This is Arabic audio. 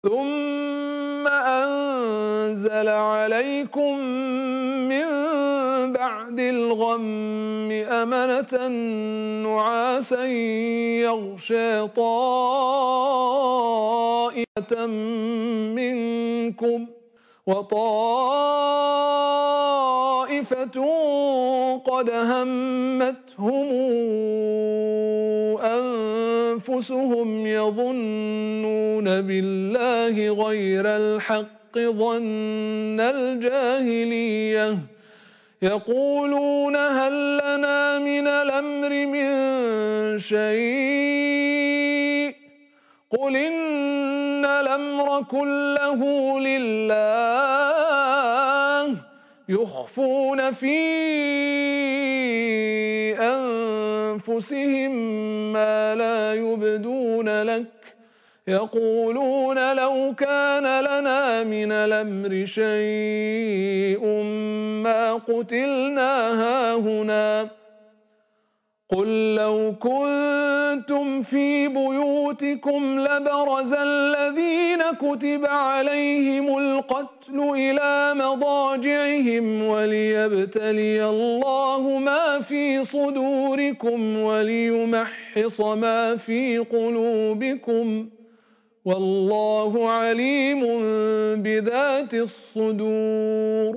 ثم أنزل عليكم من بعد الغم أمنة نعاسا يغشى طائفة منكم وطائفة قد همتهم أنفسهم يظنون بالله غير الحق ظن الجاهلية يقولون هل لنا من الأمر من شيء قل إن الأمر كله لله يخفون في أنفسهم ما لا يبدون لك يقولون لو كان لنا من الأمر شيء ما قتلنا هاهنا قل لو كنتم في بيوتكم لبرز الذين كتب عليهم القتل إلى مضاجعهم وليبتلي الله ما في صدوركم وليمحص ما في قلوبكم والله عليم بذات الصدور.